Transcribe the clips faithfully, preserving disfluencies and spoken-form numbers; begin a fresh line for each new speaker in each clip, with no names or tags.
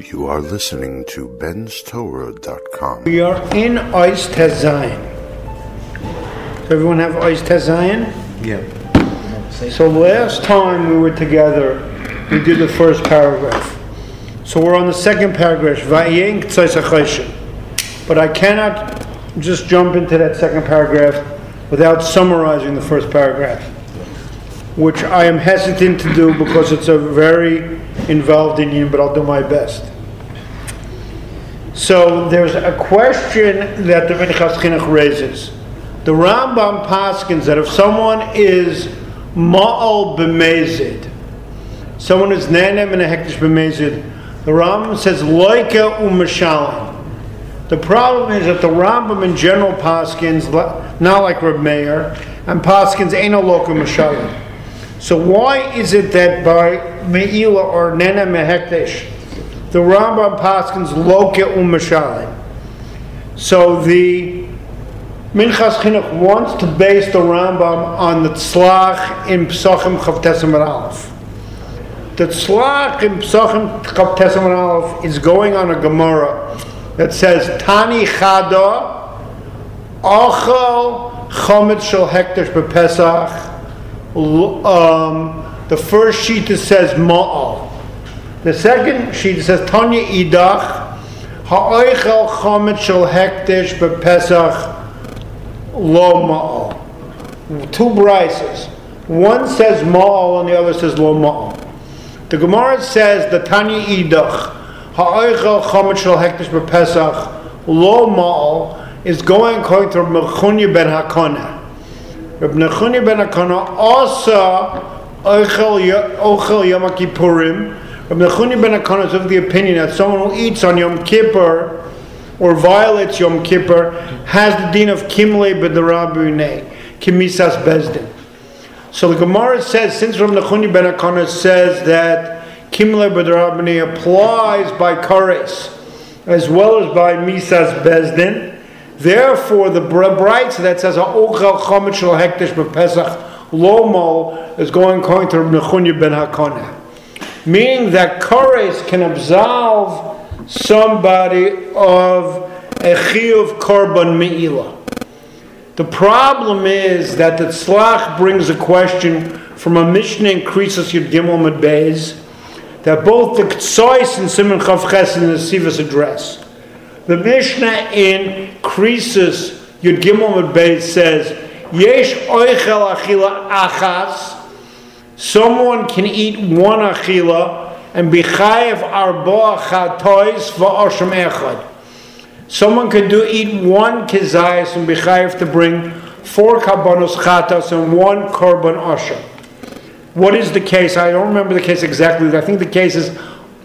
You are listening to Ben's Torah dot com.
We are in Ois Tezayin. Does everyone have Ois Tezayin?
Yeah.
So last time we were together, we did the first paragraph. So we're on the second paragraph. Va'yin k'tzais ha'choshen. But I cannot just jump into that second paragraph without summarizing the first paragraph, which I am hesitant to do because it's a very involved Indian, but I'll do my best. So there's a question that the Minchas Chinuch raises. The Rambam paskins that if someone is ma'al b'mezid, someone is nanem and a hektish b'mezid, the Rambam says loika u'mashalim. The problem is that the Rambam in general paskins, not like Reb Meir, and paskins ain't a loka mashalim. So why is it that by me'ila or nena mehektish, the Rambam paskins loka u'mashalim? So the Minchas Chinuch wants to base the Rambam on the tzlach in Psachim Chavtes Amud Aleph. The tzlach in Psachim Chavtes Amud Aleph is going on a Gemara that says Tani Chada Achal Chomet Shel Hektish BePesach. Um, the first sheet says Ma'al. The second sheet says Tanya Idach Ha'oichel Chomet Shel Hektish BePesach Lo Ma'al. Two brises. One says Ma'al and the other says Lo Ma'al. The Gemara says the Tanya Idach Ha'oichel Chomet Shel Hektish BePesach Lo Ma'al is going according to Reb Nechunya ben Hakana. Reb Nechunya ben Hakana also Oichel Yom Kippurim. Reb Nechunya ben Hakana is of the opinion that someone who eats on Yom Kippur or violates Yom Kippur has the din of Kimlei b'derabunei, Kimisas Bezdin. So the Gemara says, since Reb Nechunya ben Hakana says that Kimlei b'derabunei applies by Kares as well as by Misas Bezdin, therefore the bright that says Ha'ochel Chomet Shel Hektish BePesach Lo Ma'al is going according to Reb Nechunya ben Hakana, meaning that Kares can absolve somebody of a chiyuv korban me'ila. The problem is that the tzlach brings a question from a Mishnah in Krisos Yud Gimel Amud Beis that both the Ktsois and Siman Chav Ches and the Sivas address. The Mishnah in Krisos Yud Gimel Amud Beis says, Yesh oichel achila achas, someone can eat one achila and be chayev arba chatois va'osham echad. Someone can do eat one kezayis and be chayev to bring four karbanos chatos and one korban osher. What is the case? I don't remember the case exactly. I think the case is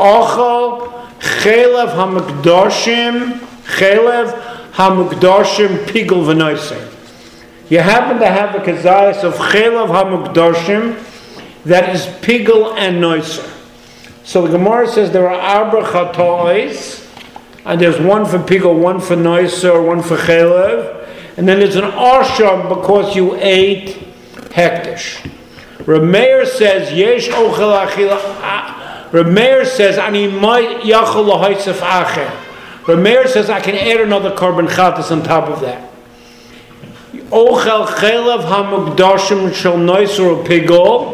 ochel chelev hamukdashim chelev hamukdashim pigel v'noisei. You happen to have a kezayis of chelev hamukdashim that is pigel and noiser. So the Gemara says there are arba chatois, and there's one for pigel, one for noiser, one for chelev, and then there's an asham because you ate hektish. Reb Meir says yesh ochel achila. Reb Meir says ani might yachol lahaisef acher. Reb Meir says I can add another korban chatas on top of that. Ochel chelev hamukdashim shel noiser or pigel.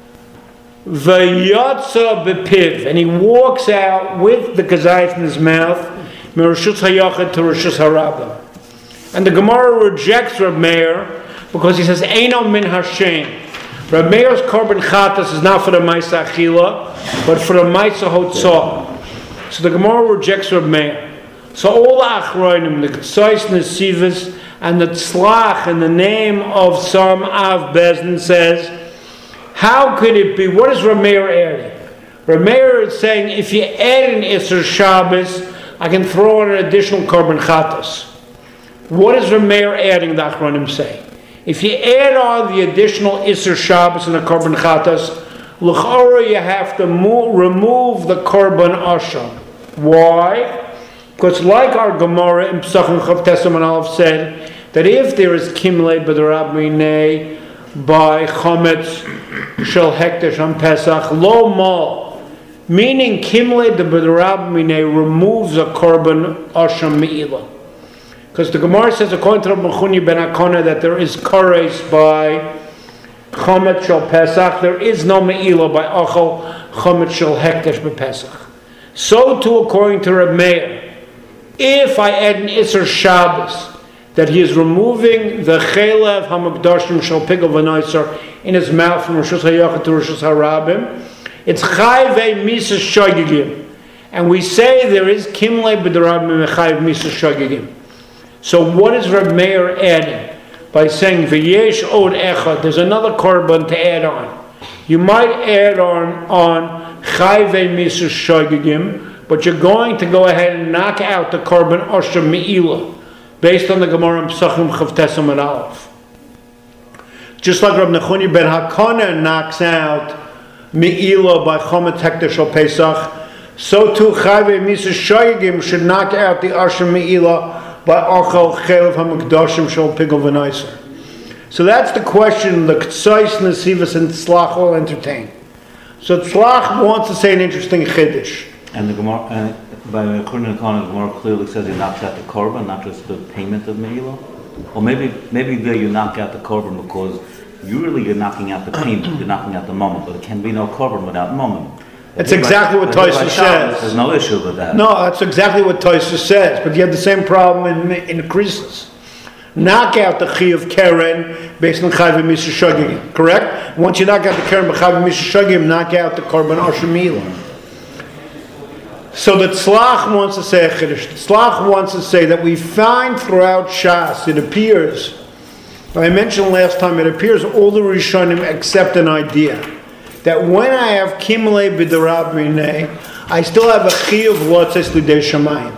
Vayatza bepiv, and he walks out with the kazayif in his mouth, mereshus hayachad to reshus harabah. And the Gemara rejects Reb Meir because he says Eino min Hashem. Reb Meir's korban chatas is not for the ma'isa achila, but for the ma'isa hotzah. So the Gemara rejects Reb Meir. So all the achronim, the Ktsois and the Sivas, and the tzlach in the name of some Av Bezdin says, how could it be? What is Reb Meir adding? Reb Meir is saying, if you add an Isser Shabbos, I can throw in an additional korban chatos. What is Reb Meir adding, the Achronim say? If you add on the additional Isser Shabbos and the korban chatos, l'chora you have to move, remove the korban asham. Why? Because like our Gemara in Psachim Chavtes Amud Aleph said, that if there is kimlei b'derabunei by chometz shel hektish on Pesach lo mal, Meaning, Kimle de B'derab Minei removes a korban asham me'ilah. Because the Gemara says, according to Rabbi Mechuni ben Akona, that there is kares by chomet shel Pesach. There is no me'ilah by achal chomet shel hekdesh b'Pesach. So too, according to Reb Meir, if I add an Isser Shabbos, that he is removing the chelev hamagdashim shel pigel v'noiser in his mouth from Rishus HaYachid to Rishus HaRabim, it's chayvei misas shogigim, and we say there is kimle b'derabim mechayv misas shogigim. So what is Reb Meir adding by saying v'yesh od echad? There's another korban to add on. You might add on on chayvei misas shogigim, but you're going to go ahead and knock out the korban osher me'ilah, based on the Gemara in Pesachim Chavtesam and Aleph. Just like Rab Nechuni ben Hakana knocks out Me'ilah by Chomet Hekdesh Shel Pesach, so too Chayvei Misas Shogigim should knock out the Asher Me'ilah by Achal Chelev HaMikdashim Shel Pigel V'Naiser. So that's the question the Ktsais, Nesivas, and Tzlach all entertain. So Tzlach wants to say an interesting Chiddush.
And the Gemara, uh, by according to the Gemara clearly says he knocks out the korban, not just the payment of Me'ilah. Or maybe maybe there you knock out the korban because usually you're knocking out the payment, you're knocking out the moment, but it can be no korban without moment.
That's exactly what Tosfos says.
There's no issue with that.
No, that's exactly what Tosfos says. But you have the same problem in in the creases. Knock out the chi of Keren based on Chayv Misas Shogigim. Correct? Once you knock out the Keren by Chayv Misas Shogigim, knock out the korban Asher Me'ilah. So the Tzlach wants to say a Chiddush. The Tzlach wants to say that we find throughout Shas, it appears, I mentioned last time, it appears all the Rishonim accept an idea that when I have Kimle B'derab Minei, I still have a Chiyuv Lotzes L'dei Shamayim.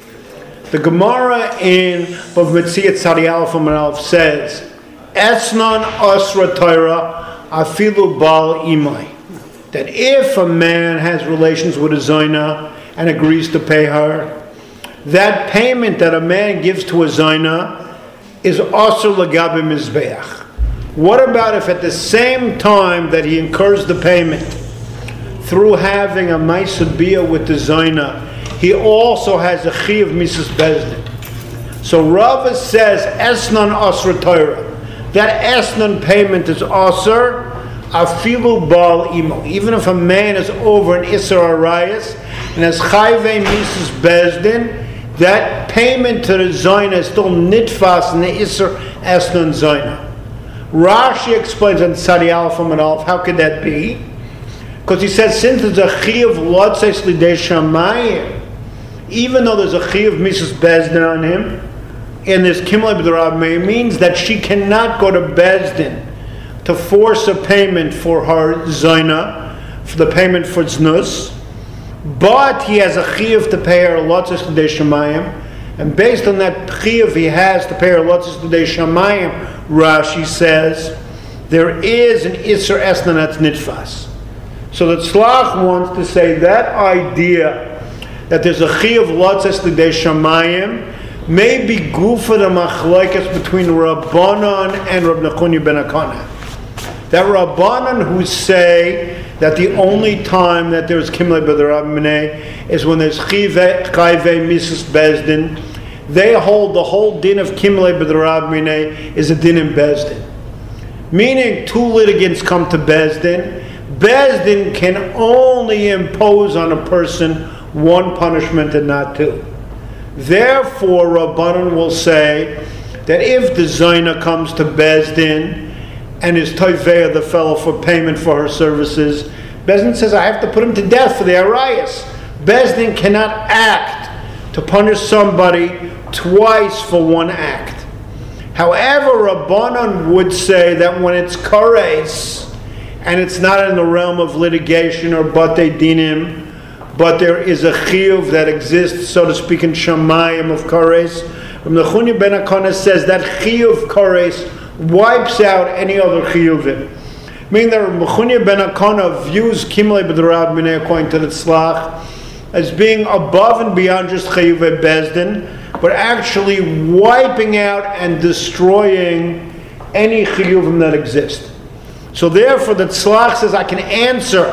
The Gemara in Bav Metziat Tzadi Aleph Amar Aleph says, Esnan Asra Torah Afilu Bal Imai. That if a man has relations with a Zaina and agrees to pay her, that payment that a man gives to a Zaina is also Lagabe Mizbeach. What about if at the same time that he incurs the payment through having a Maisa Bia with the Zaina, he also has a Chi of Misas Bezdin? So Rava says Esnan Asra Torah. That Esnan payment is Asr Afilu Bal Imo. Even if a man is over an Isser Arayas and has Chayvei Misas Bezdin, that payment to the Zaina is still Nitfas in the Isser Esnan Zaina. Rashi explains on Tzadi Aleph and Aleph, how could that be? Because he says, since there's a Chi of Lotzes L'dei Shamayim, even though there's a Chi of Misas Bezdin on him, and there's Kimle B'derab Meir, means that she cannot go to Bezdin to force a payment for her Zaina, for the payment for Znus, but he has a Chiyuv to pay her Lotzes L'dei Shamayim, and based on that Chiyuv he has to pay her Lotzes L'dei Shamayim, Rashi says, there is an Isser Esnan that's Nitfas. So the Tzlach wants to say that idea that there's a Chiyuv Lotzes L'dei Shamayim may be gufa the machlokes between Rabbanan and Rab Nechuni ben Akana. That Rabbanan who say that the only time that there's Kimle B'derab Minei is when there's Chayvei Misas Bezdin. They hold the whole din of Kimle B'derab Minei is a din in Bezdin. Meaning two litigants come to Bezdin. Bezdin can only impose on a person one punishment and not two. Therefore, Rabbanan will say that if the Zaina comes to Bezdin and is toivea the fellow for payment for her services, Bezdin says, I have to put him to death for the arayas. Bezdin cannot act to punish somebody twice for one act. However, Rabbanan would say that when it's kares and it's not in the realm of litigation or batei dinim, but there is a chiyuv that exists, so to speak, in shamayim of kares, Rab Nechuni ben Akana says that chiyuv kares wipes out any other chiyuvim. Meaning that Rab Nechuni ben Akana views Kimle B'derab Minei according to the Tzlach as being above and beyond just chiyuvei bezdin, but actually wiping out and destroying any chiyuvim that exist. So therefore the Tzlach says I can answer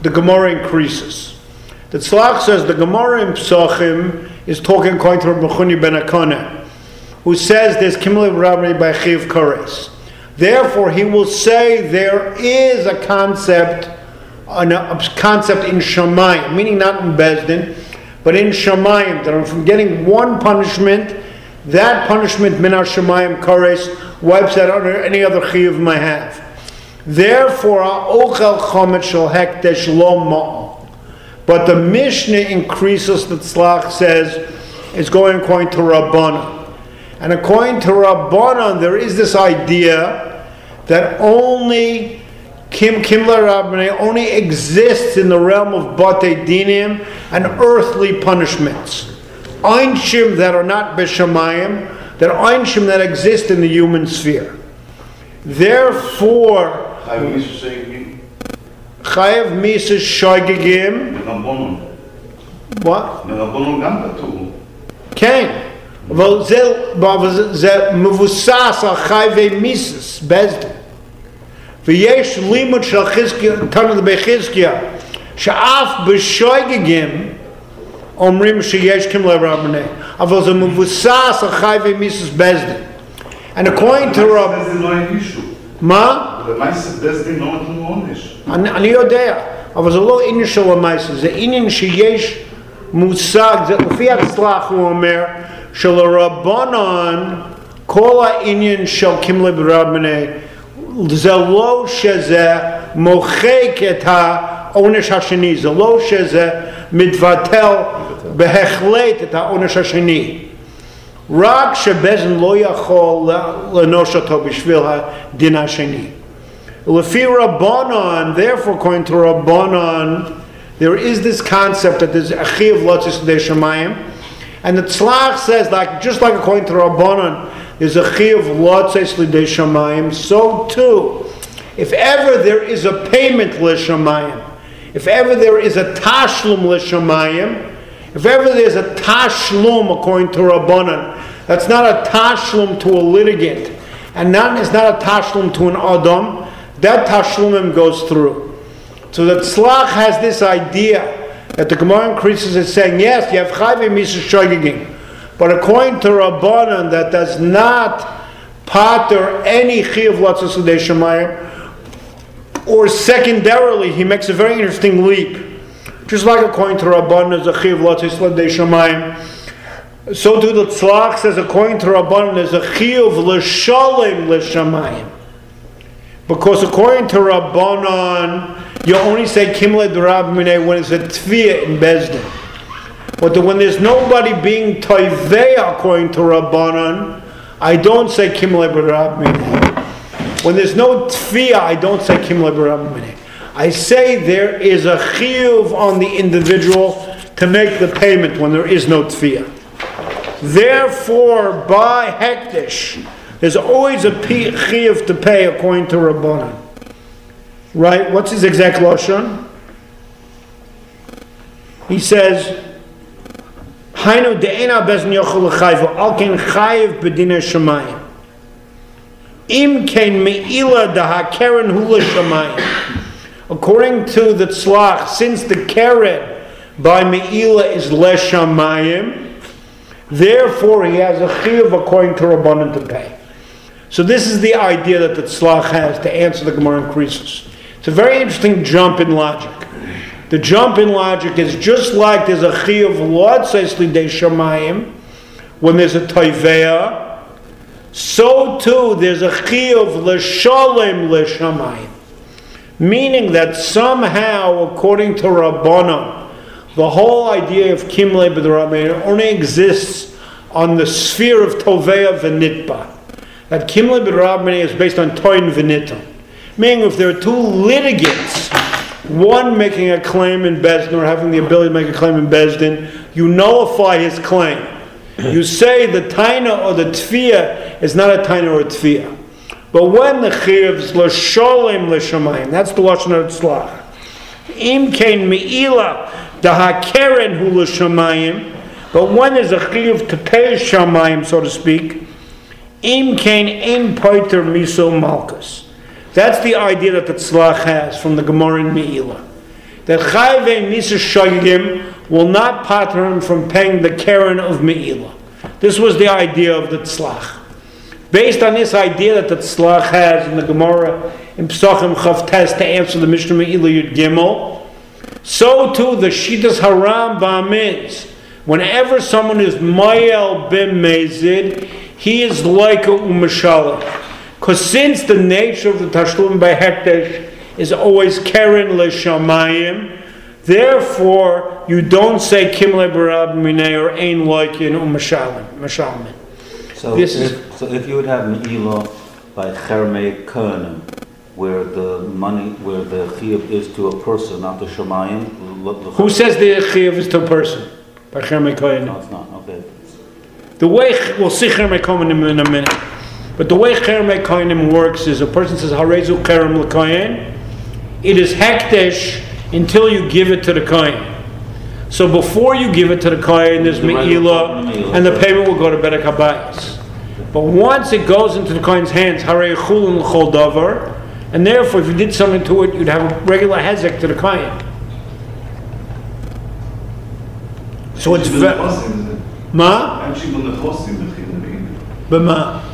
the Gemara increases. The Tzlach says the Gemara in Psachim is talking according to Rabbi Chuni ben Akana, who says there's Kimle Rabbi by Chiv Kores. Therefore, he will say there is a concept, a concept in Shamayim, meaning not in Bezdin, but in Shamayim, that from getting one punishment, that punishment minar Shamayim Kores wipes out under any other Chiv may have. Therefore, Ochel Chomet Shel Hekdesh Lo Ma'al. But the Mishnah increases, the Tzlach says, is going according to Rabbanan. And according to Rabbanan, there is this idea that only Kim Kimla Rabbaneh only exists in the realm of Batei Dinim and earthly punishments. Einshim that are not Beshamayim, that Einshim that exist in the human sphere. Therefore, Chayav Misa Shoigigim. What? Ken. אבל זה מבוסס על חייבי מיסס, בזדן. ויש לימוד של חזקיה, תנו דבי חזקיה, שאף בשויגגים אומרים שיש כמלה רבני, אבל זה מבוסס על חייבי מיסס בזדן. And according to Rab... מה?
במייסס בזדן לא נתנו עונש.
אני יודע, אבל זה לא עניין של המייסס, זה עניין שיש מושג, לפי הצלח הוא אומר, של הרבנן, כל העניין של קימלה ברבני, זה לא שזה מוחק את העונש השני, זה לא שזה מתבטל בהחלט את העונש השני. רק שבזן לא יכול לנוש אותו בשביל הדין השני. לפי רבנן, therefore according to Rabbanan, there is this concept that there's a chiv lotzis de shamayim, and the Tzlach says, like just like according to Rabbanan, there's a chiv lotzis de shamayim. So too, if ever there is a payment le shamayim, if ever there is a tashlum le shamayim, if ever there's a tashlum according to Rabbanan, that's not a tashlum to a litigant, and not it's not a tashlum to an adam. That tashlumim goes through. So the Tzlach has this idea that the Gemara increases it, saying yes, you have chayve misas shoigigim, but according to Rabbanan, that does not pater any chiyuv latzos l'dei shamayim. Or secondarily, he makes a very interesting leap. Just like according to Rabbanan, there's a chiyuv latzos l'dei shamayim. So too the Tzlach says according to Rabbanan, there's a chiyuv l'shalem l'shamayim. Because according to Rabbanan, you only say Kimle D'Rabbaneh when it's a Tviyah in Bezdin. But when there's nobody being Toiveya according to Rabbanan, I don't say Kimle D'Rabbaneh. When there's no Tviyah, I don't say Kimle D'Rabbaneh. I say there is a Chiyuv on the individual to make the payment when there is no Tviyah. Therefore, by Hektish, there's always a chiyuv to pay according to Rabbanan. Right? What's his exact lashon? He says, "Hainu de'ena bezn yochel l'chayvu al ken chayiv b'dinei shamayim. Im ken me'ila dahakeren hu l'shamayim." According to the Tzlach, since the keren by me'ila is l'shamayim, therefore he has a chiyuv according to Rabbanan to pay. So this is the idea that the Tzlach has to answer the Gemara increases. It's a very interesting jump in logic. The jump in logic is just like there's a chiyuv lotzes l'dei shamayim when there's a toiveya, so too there's a chiyuv l'shalem l'shamayim. Meaning that somehow, according to Rabbanan, the whole idea of kimle b'drabbaneh only exists on the sphere of toveya v'nitba. That kimle b'drabbaneh is based on toin v'niton. Meaning if there are two litigants, one making a claim in Bezdin or having the ability to make a claim in Bezdin, you nullify his claim. You say the taina or the tfiyah is not a taina or a tfiyah. But when the chiyuv is l'sholem l'shamayim, that's the lashon of tzlach. Im kein me'ila dahakeren hu l'shamayim, but when there's a chiyuv to pay shamayim, so to speak, im kein ein poiter miso malchus. That's the idea that the tzlach has from the Gemara in Me'ila. that Chayve Misa Shogim will not pater him from paying the Karen of Me'ilah. This was the idea of the Tzlach. Based on this idea that the Tzlach has in the Gemara in Pesachim Chav Tes to answer the Mishnah Me'ilah Yud Gimel, so too the Shitas Harambam is, whenever someone is Mayel Ben Mezid, he is like a Umashalah. Because since the nature of the Tashlum by Hekdesh is always Keren L'Shamayim, therefore you don't say Kimle Barab Minei or Ein Loikin Umashalim.
So,
this
if,
is,
so if you would have Me'ilah by Chermei Kohanim, where the money, where the chiyuv is to a person, not the Shemayim.
Who says the chiyuv is to a person? By Chermei Kohanim.
No, it's not. Okay.
The way, we'll see Chermei Kohanim in a minute. But the way Chermei Kohanim works is a person says, Harezu Kerem L'Kohen. It is hekdesh until you give it to the Kohen. So before you give it to the Kohen, there's
The
Me'ilah, and the payment will go to Bedek HaBayis. But once it goes into the Kohen's hands, Harei Chulun L'Chol Davar, and therefore if you did something to it, you'd have a regular hezek to the Kohen. So it's very... Ma? B'ma?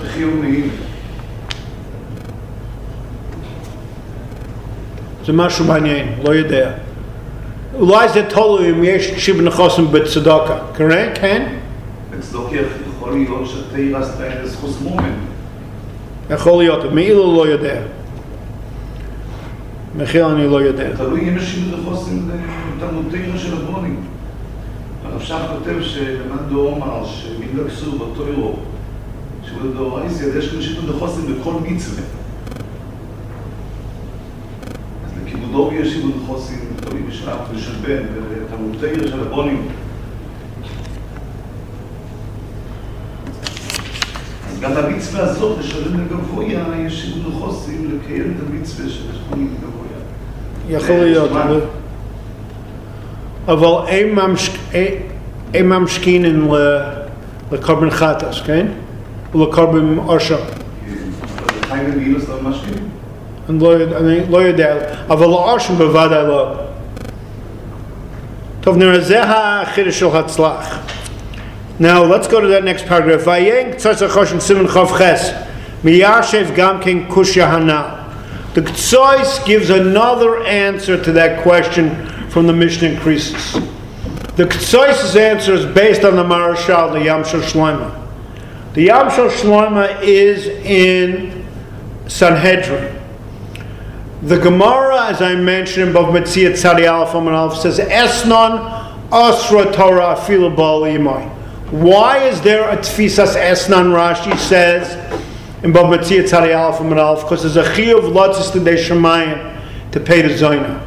זה משהו מעניין, לא יודע. אולי זה תלוי אם יש שיב נכוסים בצדקה, קורה? כן?
בצדוקה יכול להיות שתאיר עשתה איזה סחוס מומן.
יכול להיות, מאילו לא יודע. מחיר אני לא יודע.
תלוי אם יש שיב נכוסים תלמוד תאיר של הבונים. הרב שך כותב שלמד דור אמר שמילה כסור בתוירו, שהוא דור רייסי, אז יש כאן שיב נכוסים בכל מצווה. כיבודו וישיבו נכוסים, תלוי בשלב ושל בן, ותלמוד של הבונים. אז גם המצווה הזאת, לשלם לגבויה, ישיבו נכוסים לקיים את המצווה של השכונים לגבויה.
יכול להיות, אבל הם ממשכינן לקורבן חטאס, כן? ולקורבן ארשה.
חיים ומאילוס לא משכינן?
אני לא יודע, אבל לארשם בוודאי לא. טוב, נראה, זה החידוש של הצלח. Now, let's go to that next paragraph. Vayeng tzartzah choshen siman chav ches, miyashev gam ken kushya hana. The Ktsois gives another answer to that question from the Mishnah in Krisis. The Ktsois' answer is based on the Marashal, the Yam Shel Shloima. The Yam Shel Shloima is in Sanhedrin. The Gemara, as I mentioned, in Bava Metzia Tzadi Aleph Amud Aleph, says, Esnon Asra Torah Afilu Ba'al Imai. Why is there a Tfisas Esnon, Rashi says, in Bava Metzia Tzadi Aleph Amud Aleph? Because there's a Chiyuv Lotzis to Shemayim to pay the Zayna.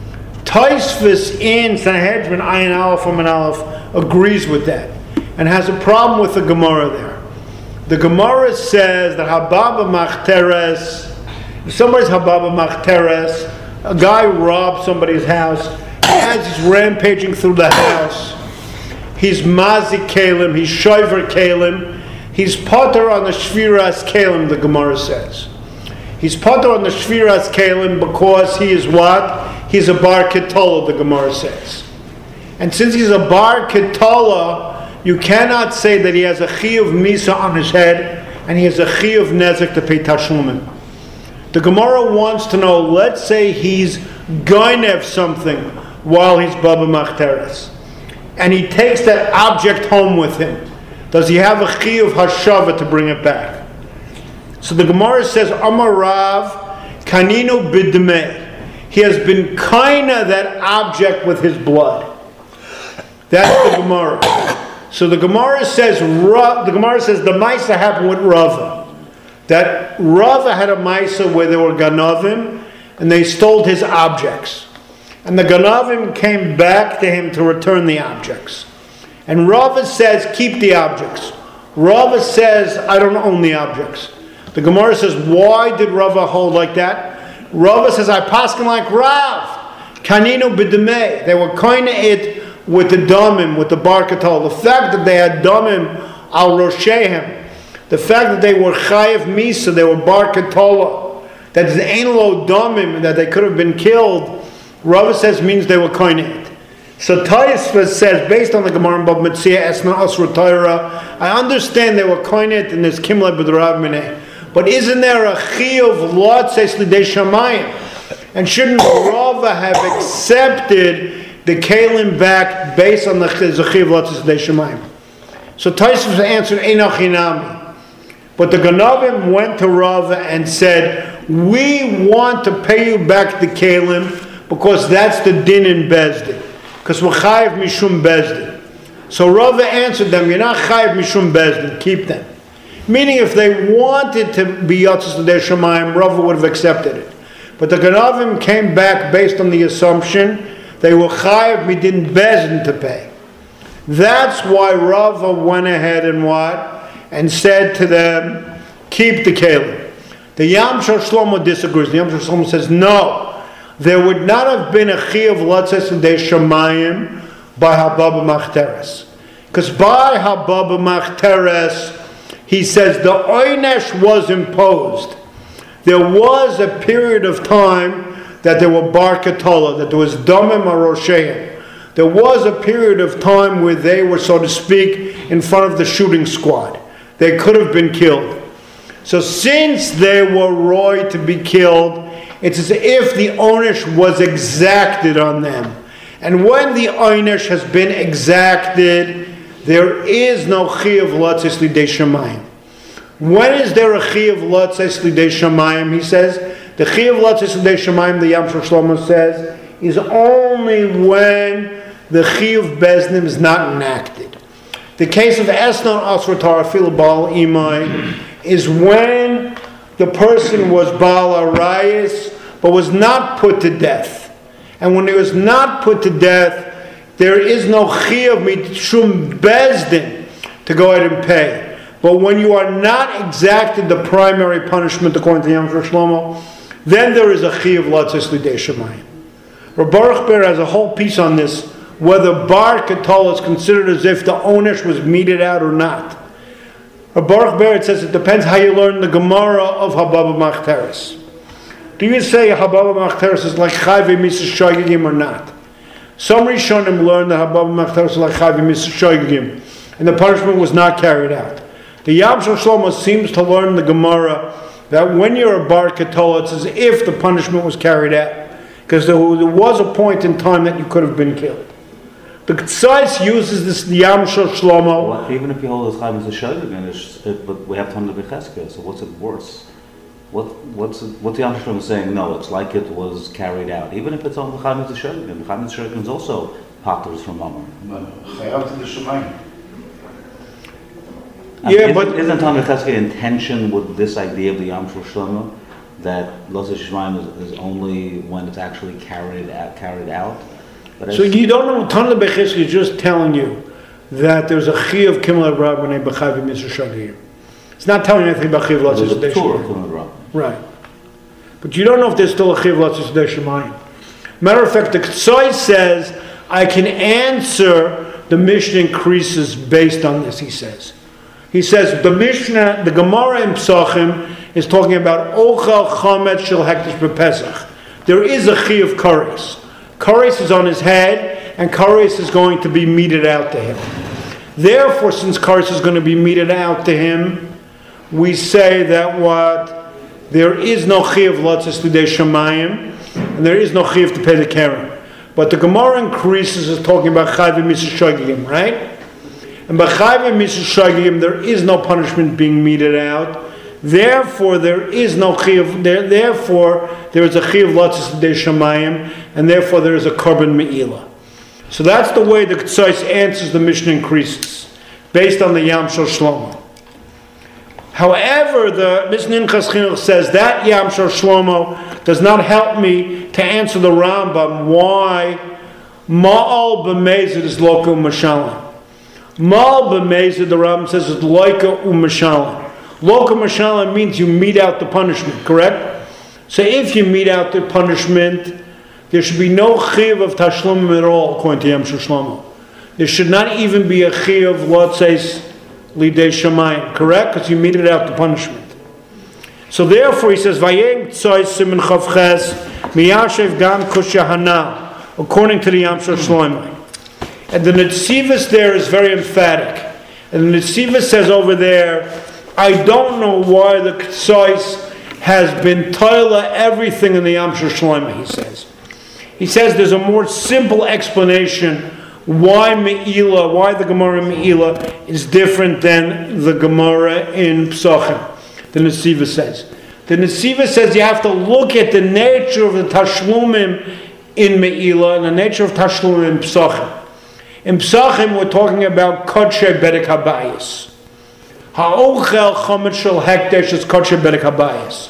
Taisvis in Sanhedrin Ayin Aleph Amud Aleph agrees with that and has a problem with the Gemara there. The Gemara says that Hababa Machteres, if somebody's Hababa Machteres, a guy robbed somebody's house, as he's rampaging through the house, he's Mazik Kalim, he's Shoiver Kalim, he's Potter on the Shviras Kalim, the Gemara says. He's Potter on the Shviras Kalim because he is what? He's a Bar Ketola, the Gemara says. And since he's a Bar Ketola, you cannot say that he has a Chiyuv Misa on his head and he has a Chiyuv Nezek to pay Tashlumin. The Gemara wants to know, let's say he's Gainev something while he's Baba Machteres, and he takes that object home with him. Does he have a Chiyuv Hashava to bring it back? So the Gemara says, Amar Rav, Kaninu Bidmei. He has been kaina that object with his blood. That's the Gemara. So the Gemara says, the Gemara says the Maisa happened with Rava. That Rava had a Maisa where there were Ganavim, and they stole his objects. And the Ganavim came back to him to return the objects. And Rava says, keep the objects. Rava says, I don't own the objects. The Gemara says, why did Rava hold like that? Rava says, I paskin like Rav. Kaninu b'demei. They were kind of it with the damim, with the bar katal. The fact that they had damim al roshehem, the fact that they were chayiv misa, they were bar katola, that is ein lo damim, that they could have been killed, Rava says means they were koined. So Taisva says, based on the Gemara in Bava Metzia, Esna Asra Torah, I understand they were koined and there's Kimla B'Rav Mineh. But isn't there a chiyuv lotzeis l'idei shamayim? And shouldn't Rava have accepted the kelim back based on the chiyuv lotzeis l'idei shamayim? So Taisva answered, Einach hinami. But the Ganavim went to Rava and said, we want to pay you back the kelim because that's the din in Bezdin. Because we're chayiv mishum Bezdin. So Rava answered them, you're not chayiv mishum Bezdin, keep them. Meaning if they wanted to be Yotzes L'dei Shamayim, Rava would have accepted it. But the Ganavim came back based on the assumption they were chayiv midin Bezdin to pay. That's why Rava went ahead and what? And said to them, keep the kelim. The Yam Shel Shlomo disagrees. The Yam Shel Shlomo says, no, there would not have been a chiyuv Yotzes L'dei Shamayim by Hababa Machteres. Because by Hababa Machteres, he says the oynesh was imposed. There was a period of time that there were bar katola, that there was domim arosheim. There was a period of time where they were, so to speak, in front of the shooting squad. They could have been killed. So since they were roy to be killed, it's as if the oynesh was exacted on them. And when the oynesh has been exacted, there is no chiyuv lotzeis l'idei shamayim. When is there a chiyuv lotzeis l'idei shamayim? He says the chiyuv lotzeis l'idei shamayim, the Yam Shel Shlomo says, is only when the chiyuv beznim is not enacted. The case of Esnon Asra Torah Fil Baal Imai is when the person was Baal Arayis but was not put to death. And when he was not put to death, there is no chiyuv mishum bezdin to go ahead and pay. But when you are not exacted the primary punishment according to Yam Shel Shlomo, then there is a chiyuv lotzeis l'idei shamayim. Rav Baruch Ber has a whole piece on this, whether bar katol is considered as if the oynesh was meted out or not. Rav Baruch Ber, it says it depends how you learn the Gemara of Hababa Machteres. Do you say Hababa Machteres is like chayve misas shogegim or not? Some Rishonim learned that Hababa Machteres is like chayve misas shogegim, and the punishment was not carried out. The Yam Shel Shlomo seems to learn the Gemara that when you're a bar katola, it's as if the punishment was carried out, because there was a point in time that you could have been killed. The Tzais uses this Yam Shel Shlomo.
Well, even if you hold this chayv as a shogeg, but we have Tana B'Cheskel, so what's it worse? What what's what's the Yam Shel Shlomo saying? No, it's like it was carried out. Even if it's on the chayv as a shogeg, the chayv as a shogeg is also paters from Mamon.
Chayav to the Shemayim.
Yeah,
isn't,
but
isn't Tana B'Cheskel in tension with this idea of the Yam Shel Shlomo that Los Shemaim is, is only when it's actually carried out, carried out? But
so you don't know, Tana B'Cheskel is just telling you that there's a chiyuv kimla rabbanei b'chayv misas shogegim. It's not telling you anything about chiyuv lotzeis l'idei shamayim. Right. But you don't know if there's still a chiyuv lotzeis l'idei shamayim. Matter of fact, the Tzai says, I can answer the Mishnah increases based on this, he says. He says, the Mishnah, the Gemara in Psachim is talking about Ochel Chametz Shel Hektish B'Pesach. There is a chiyuv kares. Kares is on his head, and kares is going to be meted out to him. Therefore, since kares is going to be meted out to him, we say that what? There is no chiyuv lotzeis l'idei shamayim, and there is no chiyuv to pay the keren. But the Gemara increases is talking about chayv misas shogegim, right? And by chayv misas shogegim, there is no punishment being meted out. Therefore, there is no chiyuv. There, therefore, there is a chiyuv lotzeis l'idei shamayim, and therefore there is a korban me'ilah. So that's the way the Tzais answers the Mishnah increases, based on the Yam Shel Shlomo. However, the Mishnah Chinuch says that Yam Shel Shlomo does not help me to answer the Rambam why Ma'al b'mezid is loka u'mashalim. Ma'al b'mezid, the Rambam says, is loka u'mashalim. Loka u'mashalim means you mete out the punishment, correct? So if you mete out the punishment, there should be no chiyuv of tashlumim at all, according to Yam Shel Shlomo. There should not even be a chiyuv lotzeis l'idei shamayim, correct? Because you meted out the punishment. So therefore he says, Vayem Tzoy Siman Chavches Miyashev Gam Kushya Hana, according to the Yam Shel Shloimeh. And the Netzivus there is very emphatic. And the Netzivus says over there, I don't know why the Tzois has been toila everything in the Yam Shel Shloimeh, he says. He says there's a more simple explanation why Me'ila, why the Gemara Me'ila is different than the Gemara in Psachim. The Nesiva says. The Nesiva says you have to look at the nature of the Tashlumim in Me'ila and the nature of Tashlumim in Psachim. In Psachim we're talking about Kodshe Bedek Habayis. Ha'ochel Chomet Shel Hekdesh is Kodshe Bedek Habayis.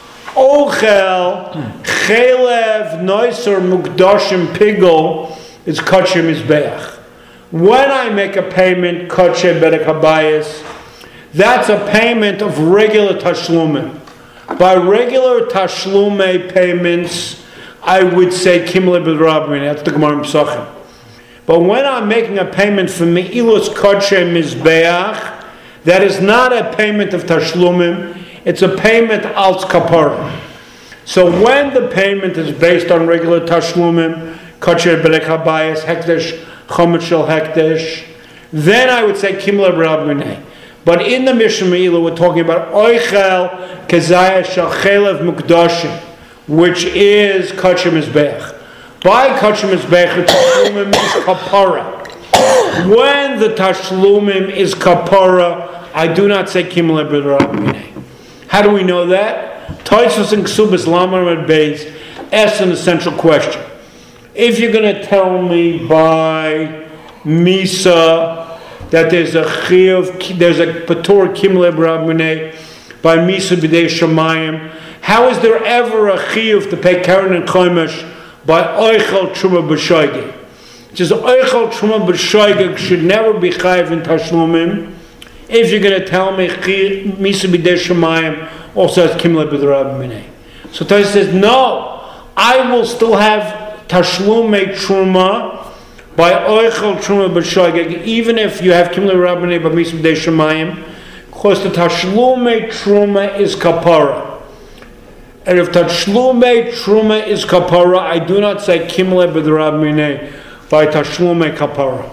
Ochel Chelev Noiser Mukdashim Pigel is Kodshe Mizbeach. When I make a payment, Kodshe Bedek Habayis, that's a payment of regular tashlumim. By regular tashlume payments, I would say Kimle B'Rabrin. That's the Gemara in Psachim. But when I'm making a payment for Me'ilus Kodshe Mizbeach, that is not a payment of tashlumim. It's a payment al kapara. So when the payment is based on regular tashlumim, Kodshe Bedek Habayis, Hekdesh, Chomet Shel Hekdesh, then I would say Kimle B'Rabrin. But in the Mishnah Me'ila, we're talking about Oichel Kezayah Shel Chelev Mukdashim, which is Kodshe Mizbeach. By Kodshe Mizbeach, the Tashlumim is Kapara. When the Tashlumim is Kapara, I do not say Kimle B'Rabminei. How do we know that? Tosfos and Ksubas Lamar and Beis ask an essential question. If you're going to tell me by Misa that there's a chiyuv, there's a patur kimle b'rabminei by misa b'dei shamayim, how is there ever a chiyuv to pay karen and chomesh by oichel truma b'shoigig? Just oichel truma b'shoigig should never be chayiv in tashlumim. If you're going to tell me misa b'dei shamayim also has kimle b'rabminei, so Tosfos says no, I will still have tashlume truma by oichel truma b'shoigig, even if you have kimle b'rabminei b'misa b'dei shamayim, because the tashlume truma is kapara. And if tashlume truma is kapara, I do not say kimle b'rabminei by tashlume kapara.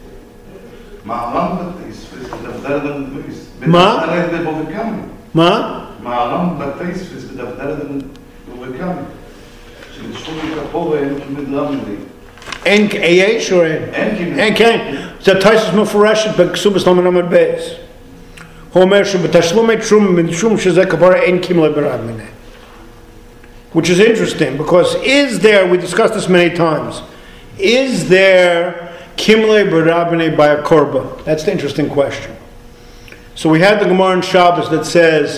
Ma? Ma?
מערם בטייספס בדבדלת ובקם שנשפוט כפורה אין כמדרמלי
אין יש או אין? אין כן. זה טייספס מפורשת בכסובס למנמד בייס. הוא אומר שבתשלומי תשום משום שזה כפורה אין כמלה ברבמיני. Which is interesting because is there, we discussed this many times, is there kimle b'rabminei by a korban? That's the interesting question. So we had the Gemara in Shabbos that says